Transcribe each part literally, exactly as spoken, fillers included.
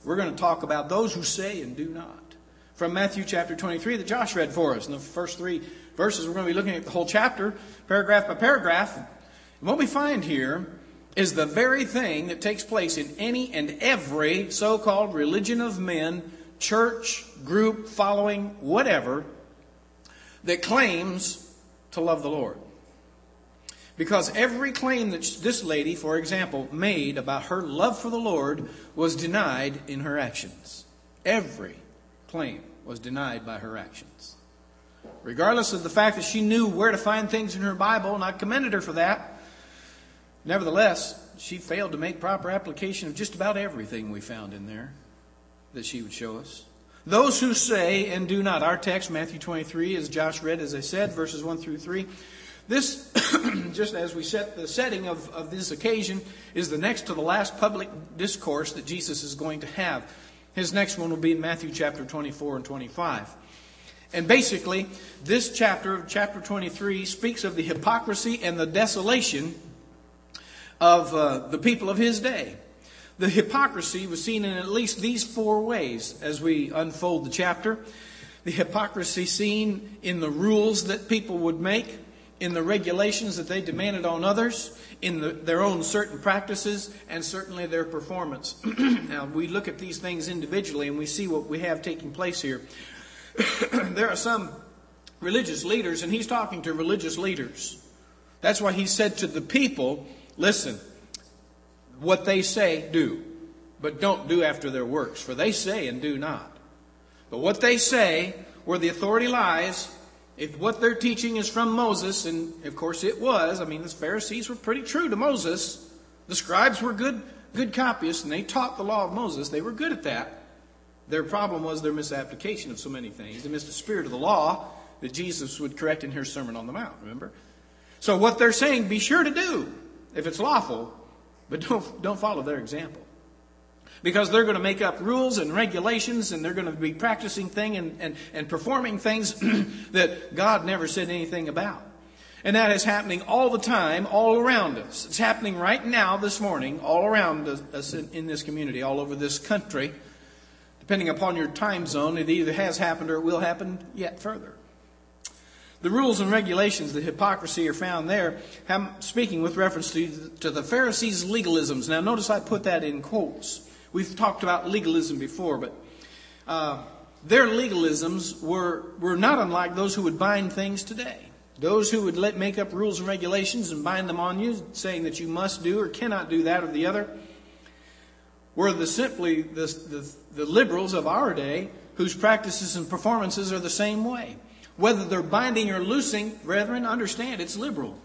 We're going to talk about those who say and do not. From Matthew chapter twenty-three that Josh read for us. In the first three verses, we're going to be looking at the whole chapter, paragraph by paragraph. And what we find here is the very thing that takes place in any and every so-called religion of men, church, group, following, whatever, that claims to love the Lord. Because every claim that this lady, for example, made about her love for the Lord was denied in her actions. Every claim was denied by her actions. Regardless of the fact that she knew where to find things in her Bible, and I commended her for that, nevertheless, she failed to make proper application of just about everything we found in there that she would show us. Those who say and do not. Our text, Matthew twenty-three, as Josh read, as I said, verses one through three. This, just as we set the setting of, of this occasion, is the next to the last public discourse that Jesus is going to have. His next one will be in Matthew chapter twenty-four and twenty-five. And basically, this chapter, chapter twenty-three, speaks of the hypocrisy and the desolation of uh, the people of his day. The hypocrisy was seen in at least these four ways as we unfold the chapter. The hypocrisy seen in the rules that people would make, in the regulations that they demanded on others, in the, their own certain practices, and certainly their performance. Now, we look at these things individually and we see what we have taking place here. There are some religious leaders, and he's talking to religious leaders. That's why he said to the people, listen, what they say, do, but don't do after their works, for they say and do not. But what they say, where the authority lies, if what they're teaching is from Moses, and of course it was, I mean, the Pharisees were pretty true to Moses. The scribes were good, good copyists, and they taught the law of Moses. They were good at that. Their problem was their misapplication of so many things. They missed the spirit of the law that Jesus would correct in his Sermon on the Mount, remember? So what they're saying, be sure to do, if it's lawful, but don't, don't follow their example. Because they're going to make up rules and regulations, and they're going to be practicing things and, and, and performing things that God never said anything about. And that is happening all the time, all around us. It's happening right now, this morning, all around us in, in this community, all over this country. Depending upon your time zone, it either has happened or it will happen yet further. The rules and regulations, the hypocrisy are found there. I'm speaking with reference to, to the Pharisees' legalisms. Now notice I put that in quotes. We've talked about legalism before, but uh, their legalisms were, were not unlike those who would bind things today. Those who would let make up rules and regulations and bind them on you, saying that you must do or cannot do that or the other, were the simply the, the, the liberals of our day whose practices and performances are the same way. Whether they're binding or loosing, brethren, understand it's liberal.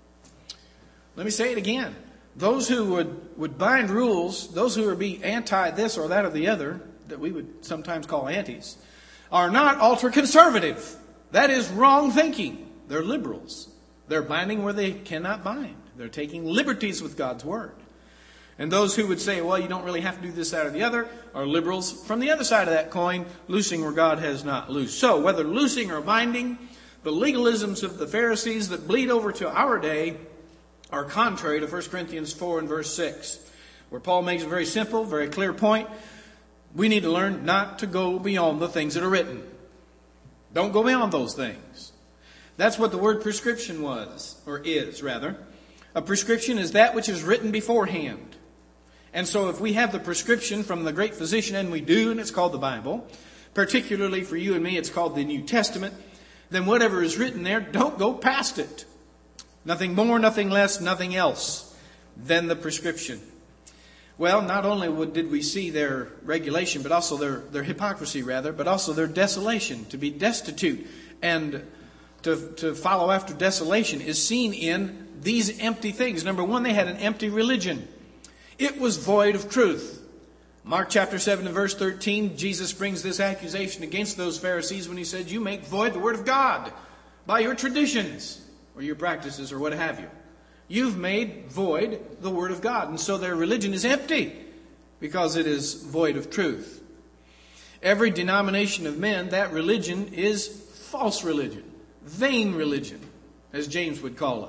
Let me say it again. Those who would, would bind rules, those who would be anti this or that or the other, that we would sometimes call antis, are not ultra-conservative. That is wrong thinking. They're liberals. They're binding where they cannot bind. They're taking liberties with God's Word. And those who would say, well, you don't really have to do this, that, or the other, are liberals from the other side of that coin, loosing where God has not loosed. So, whether loosing or binding, the legalisms of the Pharisees that bleed over to our day are contrary to First Corinthians four and verse six, where Paul makes a very simple, very clear point. We need to learn not to go beyond the things that are written. Don't go beyond those things. That's what the word prescription was, or is, rather. A prescription is that which is written beforehand. And so if we have the prescription from the great physician, and we do, and it's called the Bible, particularly for you and me, it's called the New Testament, then whatever is written there, don't go past it. Nothing more, nothing less, nothing else than the prescription. Well, not only did we see their regulation, but also their, their hypocrisy, rather, but also their desolation, to be destitute and to, to follow after desolation is seen in these empty things. Number one, they had an empty religion. It was void of truth. Mark chapter seven and verse thirteen, Jesus brings this accusation against those Pharisees when he said, you make void the word of God by your traditions or your practices or what have you. You've made void the word of God. And so their religion is empty because it is void of truth. Every denomination of men, that religion is false religion, vain religion, as James would call it.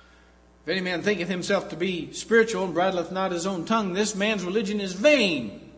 If any man thinketh himself to be spiritual and bridleth not his own tongue, this man's religion is vain.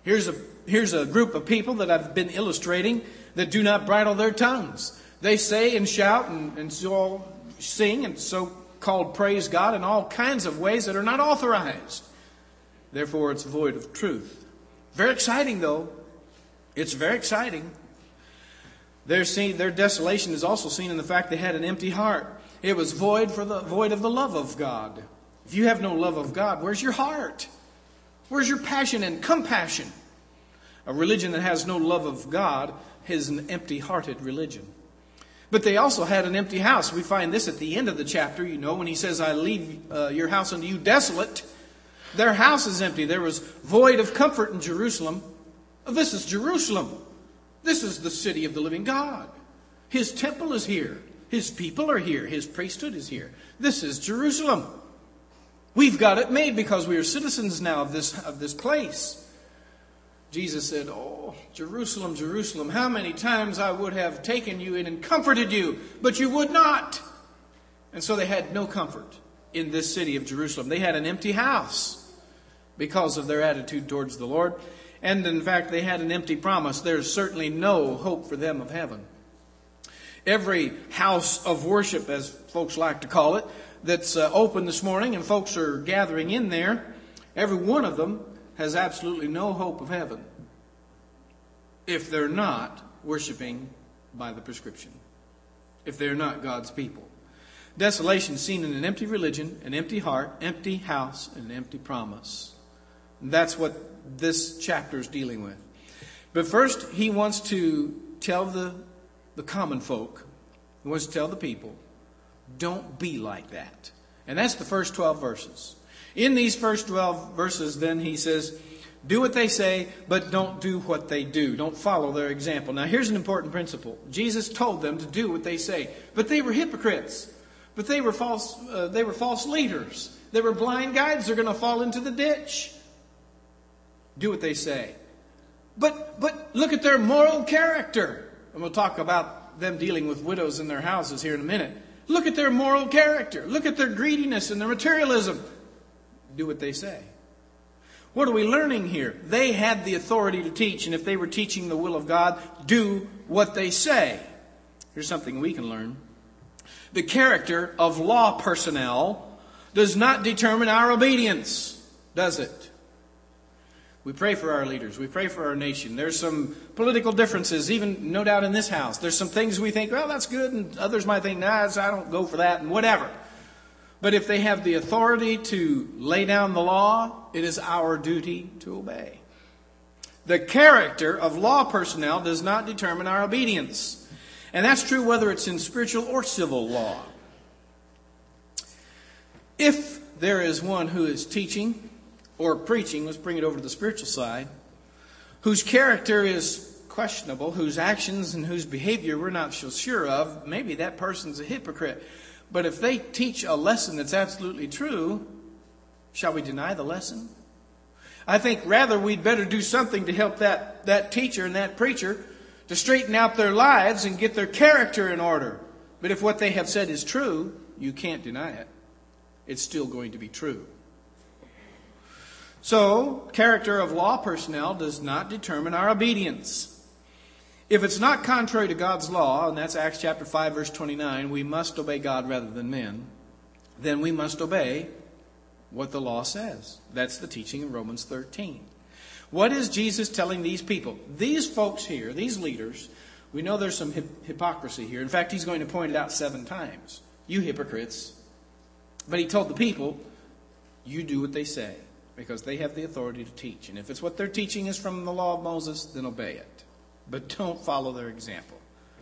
Here's a, here's a group of people that I've been illustrating that do not bridle their tongues. They say and shout and, and so sing and so-called praise God in all kinds of ways that are not authorized. Therefore, it's void of truth. Very exciting, though. It's very exciting. Their, seen, their desolation is also seen in the fact they had an empty heart. It was void for the void of the love of God. If you have no love of God, where's your heart? Where's your passion and compassion? A religion that has no love of God is an empty-hearted religion. But they also had an empty house. We find this at the end of the chapter, you know, when he says, I leave uh, your house unto you desolate. Their house is empty. There was void of comfort in Jerusalem. This is Jerusalem. This is the city of the living God. His temple is here. His people are here. His priesthood is here. This is Jerusalem. We've got it made because we are citizens now of this, of this place. Jesus said, oh, Jerusalem, Jerusalem, how many times I would have taken you in and comforted you, but you would not. And so they had no comfort in this city of Jerusalem. They had an empty house because of their attitude towards the Lord. And in fact, they had an empty promise. There's certainly no hope for them of heaven. Every house of worship, as folks like to call it, that's uh, open this morning and folks are gathering in there, every one of them has absolutely no hope of heaven if they're not worshiping by the prescription, if they're not God's people. Desolation seen in an empty religion, an empty heart, empty house, and an empty promise. And that's what this chapter is dealing with. But first, he wants to tell the, the common folk, he wants to tell the people, don't be like that. And that's the first twelve verses. In these first twelve verses, then, he says, do what they say, but don't do what they do. Don't follow their example. Now, here's an important principle. Jesus told them to do what they say. But they were hypocrites. But they were false, uh, they were false leaders. They were blind guides. They're going to fall into the ditch. Do what they say. But, but look at their moral character. And we'll talk about them dealing with widows in their houses here in a minute. Look at their moral character. Look at their greediness and their materialism. Do what they say. What are we learning here? They had the authority to teach, and if they were teaching the will of God, do what they say. Here's something we can learn. The character of law personnel does not determine our obedience, does it? We pray for our leaders. We pray for our nation. There's some political differences, even no doubt in this house. There's some things we think, well, that's good, and others might think, nah, I don't go for that, and whatever. But if they have the authority to lay down the law, it is our duty to obey. The character of law personnel does not determine our obedience. And that's true whether it's in spiritual or civil law. If there is one who is teaching or preaching, let's bring it over to the spiritual side, whose character is questionable, whose actions and whose behavior we're not so sure of, maybe that person's a hypocrite. But if they teach a lesson that's absolutely true, shall we deny the lesson? I think rather we'd better do something to help that, that teacher and that preacher to straighten out their lives and get their character in order. But if what they have said is true, you can't deny it. It's still going to be true. So, character of law personnel does not determine our obedience. If it's not contrary to God's law, and that's Acts chapter five, verse twenty-nine, we must obey God rather than men, then we must obey what the law says. That's the teaching in Romans thirteen. What is Jesus telling these people? These folks here, these leaders, we know there's some hip- hypocrisy here. In fact, he's going to point it out seven times. You hypocrites. But he told the people, you do what they say, because they have the authority to teach. And if it's what they're teaching is from the law of Moses, then obey it. But don't follow their example.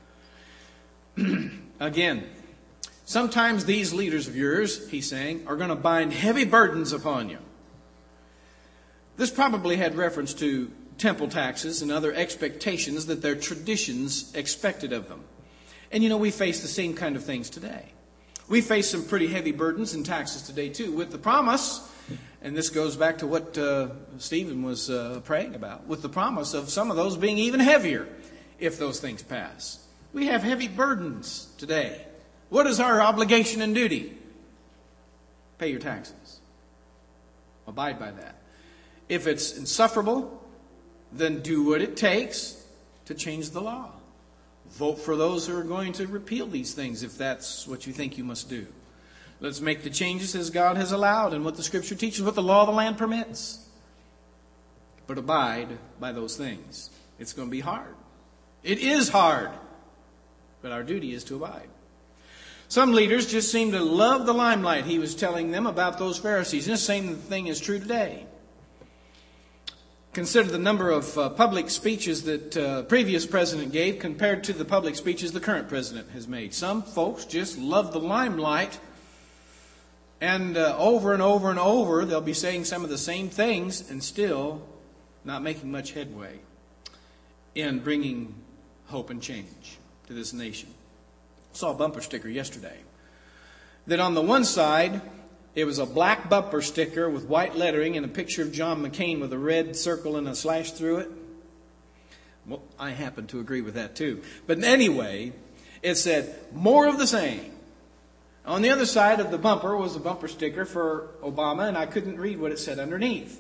Again, sometimes these leaders of yours, he's saying, are going to bind heavy burdens upon you. This probably had reference to temple taxes and other expectations that their traditions expected of them. And you know, we face the same kind of things today. We face some pretty heavy burdens and taxes today too, with the promise, and this goes back to what uh, Stephen was uh, praying about, with the promise of some of those being even heavier if those things pass. We have heavy burdens today. What is our obligation and duty? Pay your taxes. Abide by that. If it's insufferable, then do what it takes to change the law. Vote for those who are going to repeal these things if that's what you think you must do. Let's make the changes as God has allowed and what the Scripture teaches, what the law of the land permits. But abide by those things. It's going to be hard. It is hard. But our duty is to abide. Some leaders just seem to love the limelight. He was telling them about those Pharisees. And the same thing is true today. Consider the number of uh, public speeches that uh, previous president gave compared to the public speeches the current president has made. Some folks just love the limelight. And uh, over and over and over, they'll be saying some of the same things and still not making much headway in bringing hope and change to this nation. I saw a bumper sticker yesterday that on the one side, it was a black bumper sticker with white lettering and a picture of John McCain with a red circle and a slash through it. Well, I happen to agree with that too. But anyway, it said, more of the same. On the other side of the bumper was a bumper sticker for Obama, and I couldn't read what it said underneath.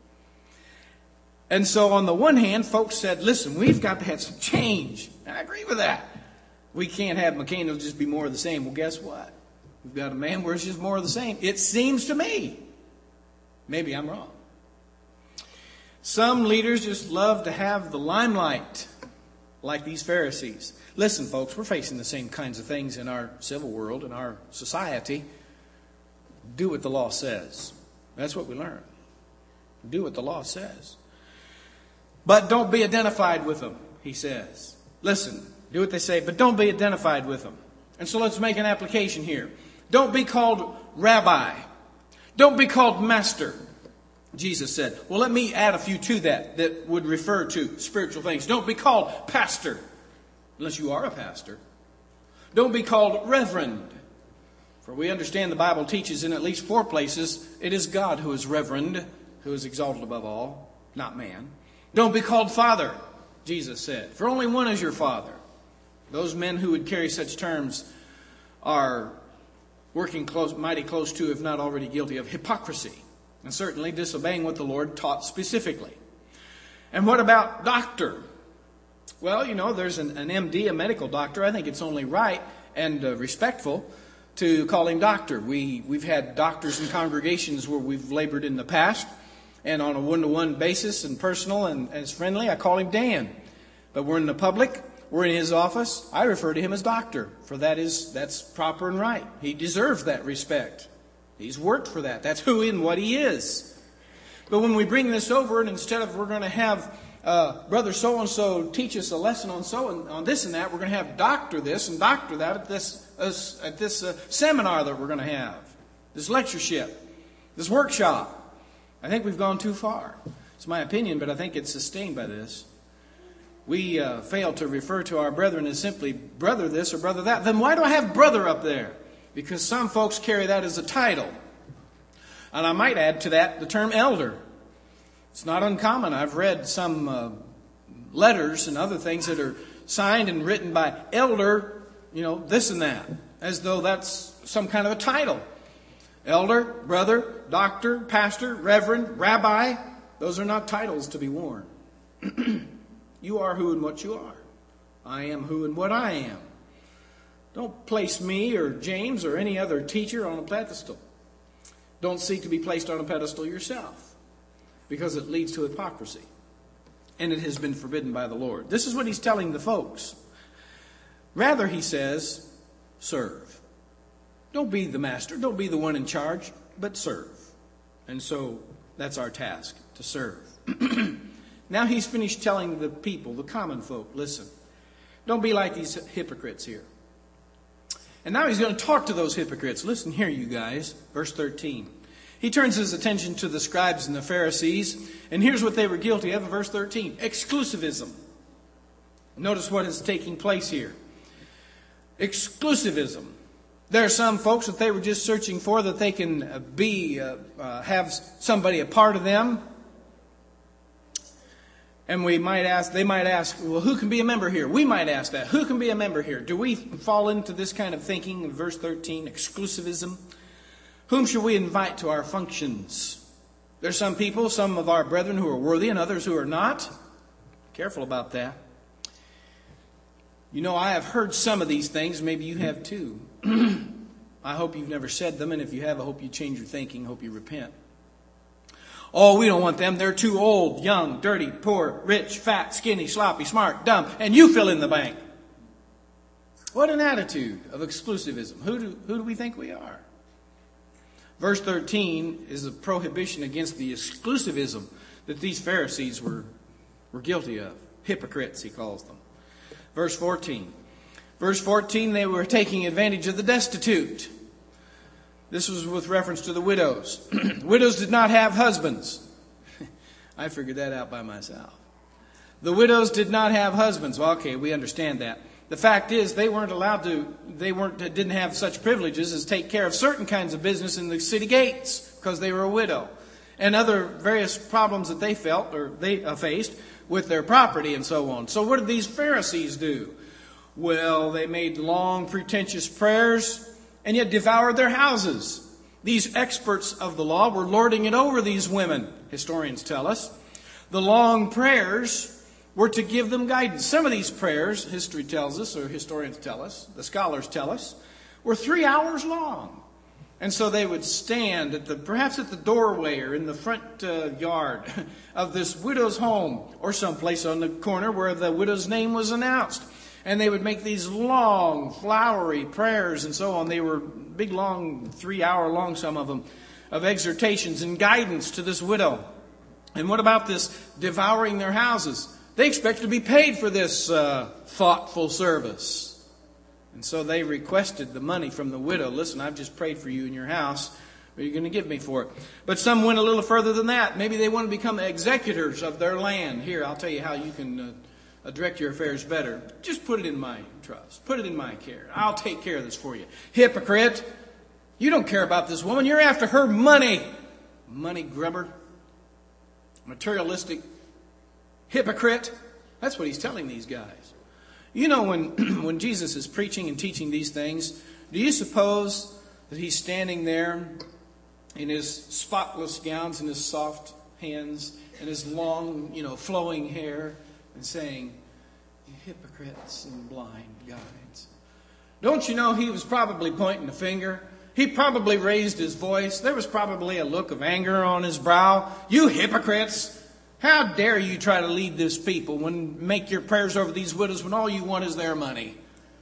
And so on the one hand, folks said, listen, we've got to have some change. And I agree with that. We can't have McCain, it'll just be more of the same. Well, guess what? We've got a man where it's just more of the same. It seems to me. Maybe I'm wrong. Some leaders just love to have the limelight, like these Pharisees. Listen, folks, we're facing the same kinds of things in our civil world, in our society. Do what the law says. That's what we learn. Do what the law says. But don't be identified with them, he says. Listen, do what they say, but don't be identified with them. And so let's make an application here. Don't be called rabbi. Don't be called master. Jesus said, well, let me add a few to that that would refer to spiritual things. Don't be called pastor, unless you are a pastor. Don't be called reverend. For we understand the Bible teaches in at least four places, it is God who is reverend, who is exalted above all, not man. Don't be called father, Jesus said, for only one is your father. Those men who would carry such terms are working close, mighty close to, if not already guilty of hypocrisy, and certainly disobeying what the Lord taught specifically. And what about doctor? Well, you know, there's an, an M D, a medical doctor. I think it's only right and uh, respectful to call him doctor. We, we've had doctors in congregations where we've labored in the past, and on a one-to-one basis and personal and as friendly, I call him Dan. But we're in the public. We're in his office. I refer to him as doctor, for that is that's proper and right. He deserves that respect. He's worked for that. That's who and what he is. But when we bring this over, and instead of we're going to have uh, brother so and so teach us a lesson on so and on this and that, we're going to have doctor this and doctor that at this uh, at this uh, seminar that we're going to have, this lectureship, this workshop. I think we've gone too far. It's my opinion, but I think it's sustained by this. We uh, fail to refer to our brethren as simply brother this or brother that. Then why do I have brother up there? Because some folks carry that as a title. And I might add to that the term elder. It's not uncommon. I've read some uh, letters and other things that are signed and written by elder, you know, this and that, as though that's some kind of a title. Elder, brother, doctor, pastor, reverend, rabbi, those are not titles to be worn. You are who and what you are. I am who and what I am. Don't place me or James or any other teacher on a pedestal. Don't seek to be placed on a pedestal yourself, because it leads to hypocrisy. And it has been forbidden by the Lord. This is what he's telling the folks. Rather, he says, serve. Don't be the master. Don't be the one in charge, but serve. And so that's our task, to serve. Now he's finished telling the people, the common folk, listen, don't be like these hypocrites here. And now he's going to talk to those hypocrites. Listen here, you guys. Verse thirteen. He turns his attention to the scribes and the Pharisees. And here's what they were guilty of in verse thirteen. Exclusivism. Notice what is taking place here. Exclusivism. There are some folks that they were just searching for, that they can be, uh, uh, have somebody a part of them. And we might ask, they might ask, well, who can be a member here? We might ask that. Who can be a member here? Do we fall into this kind of thinking in verse thirteen, exclusivism? Whom should we invite to our functions? There's some people, some of our brethren who are worthy and others who are not. Careful about that. You know, I have heard some of these things. Maybe you have too. I hope you've never said them, and if you have, I hope you change your thinking. I hope you repent. Oh, we don't want them. They're too old, young, dirty, poor, rich, fat, skinny, sloppy, smart, dumb, and you fill in the blank. What an attitude of exclusivism. Who do, who do we think we are? Verse thirteen is a prohibition against the exclusivism that these Pharisees were, were guilty of. Hypocrites, he calls them. Verse fourteen. Verse fourteen, they were taking advantage of the destitute. This was with reference to the widows. Widows did not have husbands. I figured that out by myself. The widows did not have husbands. Well, okay, we understand that. The fact is, they weren't allowed to, they weren't, didn't have such privileges as take care of certain kinds of business in the city gates because they were a widow. And other various problems that they felt or they faced with their property and so on. So what did these Pharisees do? Well, they made long, pretentious prayers and yet devoured their houses. These experts of the law were lording it over these women, historians tell us. The long prayers were to give them guidance. Some of these prayers, history tells us, or historians tell us, the scholars tell us, were three hours long. And so they would stand at the, perhaps at the doorway or in the front uh, yard of this widow's home or someplace on the corner where the widow's name was announced. And they would make these long, flowery prayers and so on. They were big, long, three-hour long, some of them, of exhortations and guidance to this widow. And what about this devouring their houses? They expected to be paid for this uh, thoughtful service. And so they requested the money from the widow. Listen, I've just prayed for you in your house. What are you going to give me for it? But some went a little further than that. Maybe they want to become executors of their land. Here, I'll tell you how you can uh, direct your affairs better. Just put it in my trust. Put it in my care. I'll take care of this for you. Hypocrite. You don't care about this woman. You're after her money. Money grubber. Materialistic hypocrite. That's what he's telling these guys. You know, when, when Jesus is preaching and teaching these things, do you suppose that he's standing there in his spotless gowns and his soft hands and his long, you know, flowing hair and saying, "You hypocrites and blind guides"? Don't you know he was probably pointing a finger? He probably raised his voice. There was probably a look of anger on his brow. "You hypocrites! How dare you try to lead this people when make your prayers over these widows when all you want is their money?"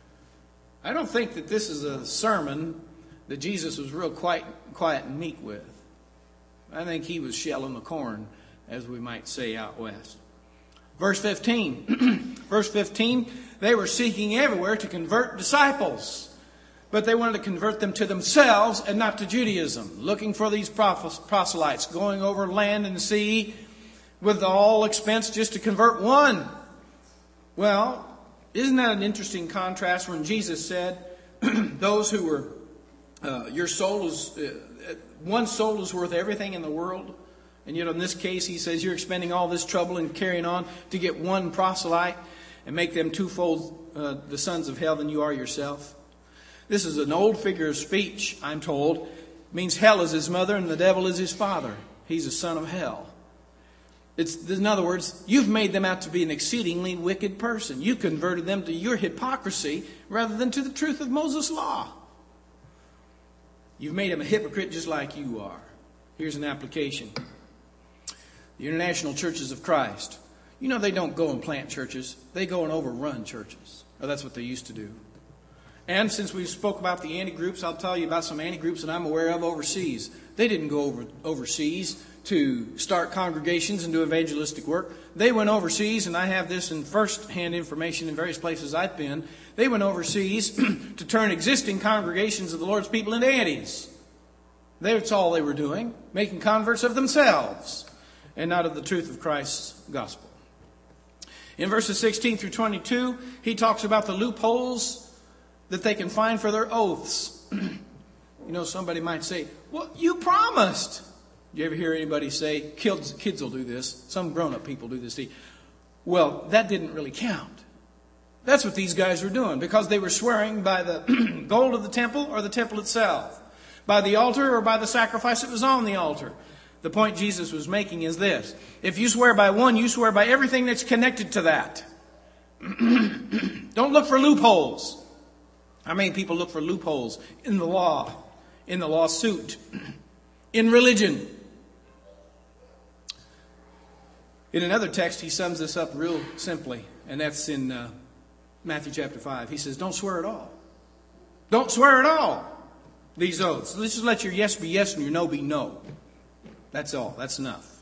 I don't think that this is a sermon that Jesus was real quiet, quiet and meek with. I think he was shelling the corn, as we might say out west. Verse fifteen. Verse fifteen, they were seeking everywhere to convert disciples. But they wanted to convert them to themselves and not to Judaism. Looking for these proselytes, going over land and sea, with all expense just to convert one. Well, isn't that an interesting contrast when Jesus said, those who were, uh, your soul is, uh, one soul is worth everything in the world. And yet in this case, he says you're expending all this trouble and carrying on to get one proselyte and make them twofold uh, the sons of hell than you are yourself. This is an old figure of speech, I'm told. It means hell is his mother and the devil is his father. He's a son of hell. It's, in other words, you've made them out to be an exceedingly wicked person. You converted them to your hypocrisy rather than to the truth of Moses' law. You've made them a hypocrite just like you are. Here's an application. The International Churches of Christ. You know they don't go and plant churches. They go and overrun churches. Or that's what they used to do. And since we spoke about the anti-groups, I'll tell you about some anti-groups that I'm aware of overseas. They didn't go over overseas to start congregations and do evangelistic work. They went overseas, and I have this in first-hand information in various places I've been. They went overseas to turn existing congregations of the Lord's people into antis. That's all they were doing, making converts of themselves and not of the truth of Christ's gospel. In verses sixteen through twenty-two, he talks about the loopholes that they can find for their oaths. You know, somebody might say, "Well, you promised." You ever hear anybody say, kids, kids will do this, some grown-up people do this. Well, that didn't really count. That's what these guys were doing, because they were swearing by the gold of the temple or the temple itself, by the altar or by the sacrifice that was on the altar. The point Jesus was making is this. If you swear by one, you swear by everything that's connected to that. Don't look for loopholes. How many people look for loopholes in the law, in the lawsuit, in religion? In another text, he sums this up real simply, and that's in uh, Matthew chapter five. He says, don't swear at all. Don't swear at all, these oaths. Let's just let your yes be yes and your no be no. That's all. That's enough.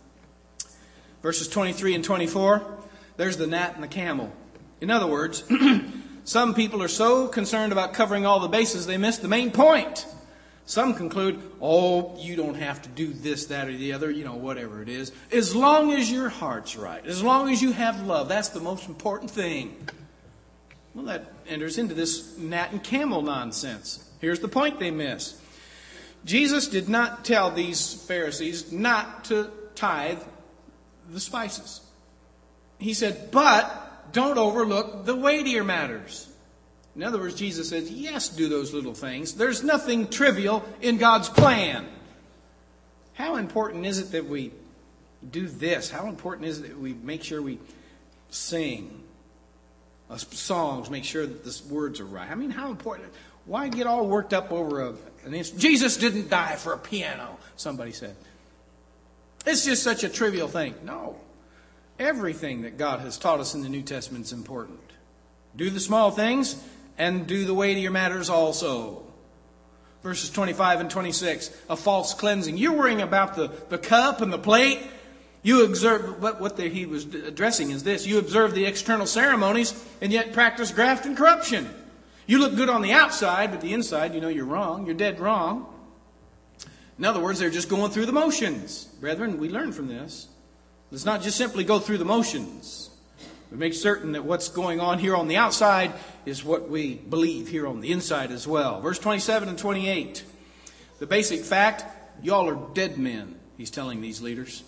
Verses twenty-three and twenty-four, there's the gnat and the camel. In other words, some people are so concerned about covering all the bases, they miss the main point. Some conclude, oh, you don't have to do this, that, or the other, you know, whatever it is. As long as your heart's right, as long as you have love, that's the most important thing. Well, that enters into this gnat and camel nonsense. Here's the point they miss. Jesus did not tell these Pharisees not to tithe the spices. He said, but don't overlook the weightier matters. In other words, Jesus says, yes, do those little things. There's nothing trivial in God's plan. How important is it that we do this? How important is it that we make sure we sing uh, songs, make sure that the words are right? I mean, how important? Why get all worked up over a, an instrument? Jesus didn't die for a piano, somebody said. It's just such a trivial thing. No. Everything that God has taught us in the New Testament is important. Do the small things and do the weightier matters also. Verses twenty-five and twenty-six, a false cleansing. You're worrying about the, the cup and the plate. You observe, what, what the, he was addressing is this. You observe the external ceremonies and yet practice graft and corruption. You look good on the outside, but the inside, you know you're wrong. You're dead wrong. In other words, they're just going through the motions. Brethren, we learn from this. Let's not just simply go through the motions. We make certain that what's going on here on the outside is what we believe here on the inside as well. Verse twenty-seven and twenty-eight. The basic fact, y'all are dead men, he's telling these leaders.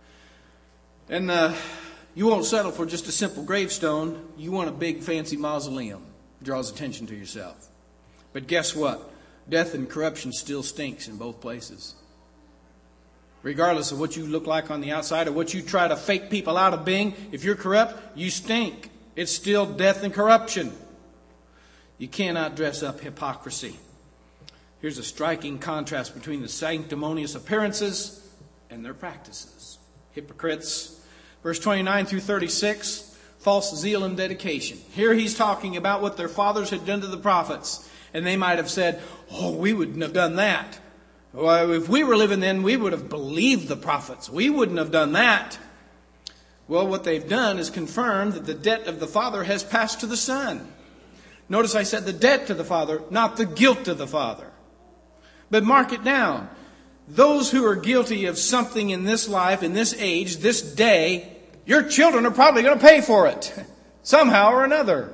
And uh, you won't settle for just a simple gravestone. You want a big fancy mausoleum. Draws attention to yourself. But guess what? Death and corruption still stinks in both places. Regardless of what you look like on the outside or what you try to fake people out of being, if you're corrupt, you stink. It's still death and corruption. You cannot dress up hypocrisy. Here's a striking contrast between the sanctimonious appearances and their practices. Hypocrites. Verse twenty-nine through thirty-six, false zeal and dedication. Here he's talking about what their fathers had done to the prophets. And they might have said, oh, we wouldn't have done that. Well, if we were living then, we would have believed the prophets. We wouldn't have done that. Well, what they've done is confirmed that the debt of the father has passed to the son. Notice I said the debt to the father, not the guilt to the father. But mark it down. Those who are guilty of something in this life, in this age, this day, your children are probably going to pay for it. Somehow or another.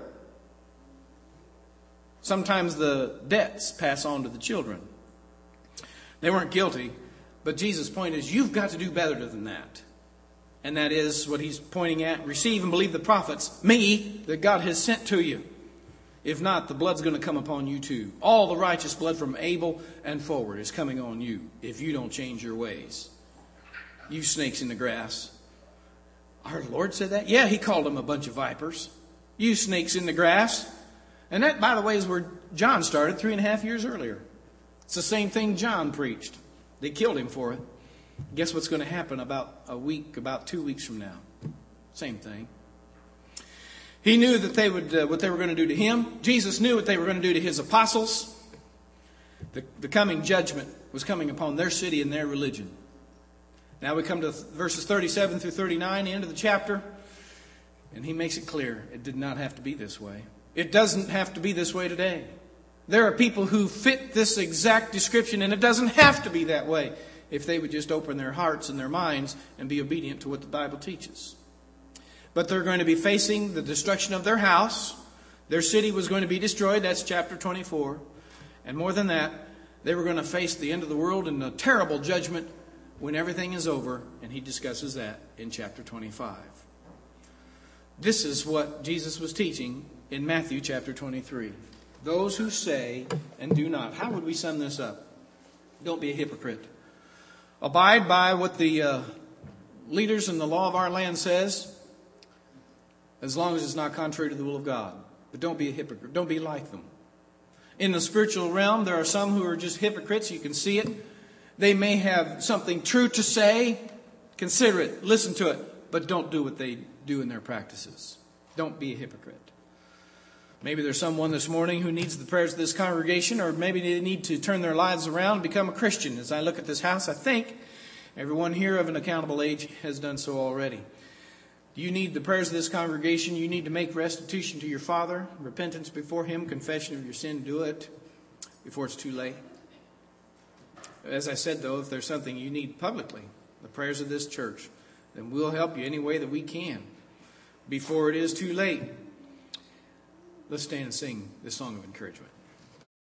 Sometimes the debts pass on to the children. They weren't guilty, but Jesus' point is you've got to do better than that. And that is what he's pointing at. Receive and believe the prophets, me, that God has sent to you. If not, the blood's going to come upon you too. All the righteous blood from Abel and forward is coming on you if you don't change your ways. You snakes in the grass. Our Lord said that? Yeah, he called them a bunch of vipers. You snakes in the grass. And that, by the way, is where John started three and a half years earlier. It's the same thing John preached. They killed him for it. Guess what's going to happen about a week, about two weeks from now? Same thing. He knew that they would, uh, what they were going to do to him. Jesus knew what they were going to do to his apostles. The, the coming judgment was coming upon their city and their religion. Now we come to verses thirty-seven through thirty-nine, the end of the chapter. And he makes it clear it did not have to be this way. It doesn't have to be this way today. There are people who fit this exact description, and it doesn't have to be that way if they would just open their hearts and their minds and be obedient to what the Bible teaches. But they're going to be facing the destruction of their house. Their city was going to be destroyed. That's chapter twenty-four. And more than that, they were going to face the end of the world and a terrible judgment when everything is over. And he discusses that in chapter twenty-five. This is what Jesus was teaching in Matthew chapter twenty-three. Those who say and do not. How would we sum this up? Don't be a hypocrite. Abide by what the uh, leaders in the law of our land says, as long as it's not contrary to the will of God. But don't be a hypocrite. Don't be like them. In the spiritual realm, there are some who are just hypocrites. You can see it. They may have something true to say. Consider it. Listen to it. But don't do what they do in their practices. Don't be a hypocrite. Maybe there's someone this morning who needs the prayers of this congregation, or maybe they need to turn their lives around and become a Christian. As I look at this house, I think everyone here of an accountable age has done so already. You need the prayers of this congregation. You need to make restitution to your Father, repentance before Him, confession of your sin. Do it before it's too late. As I said, though, if there's something you need publicly, the prayers of this church, then we'll help you any way that we can before it is too late. Let's stand and sing this song of encouragement.